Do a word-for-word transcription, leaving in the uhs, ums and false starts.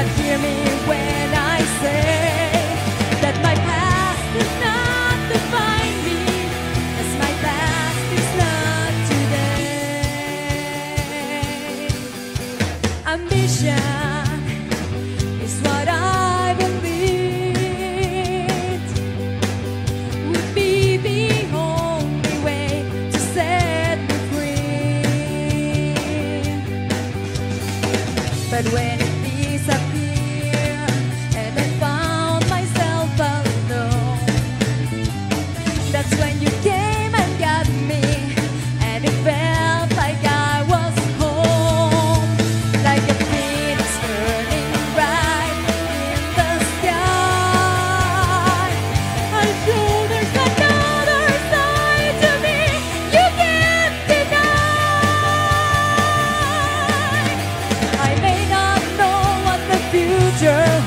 hear me when I say that my past does not define me, as my past is not today. Ambition is what I believed would be the only way to set me free. But when it disappeared and I found myself alone, that's when you came and got me, and it felt like I was home, like a phoenix burning bright in the sky. I know there's another side to me you can't deny. I may not know what the future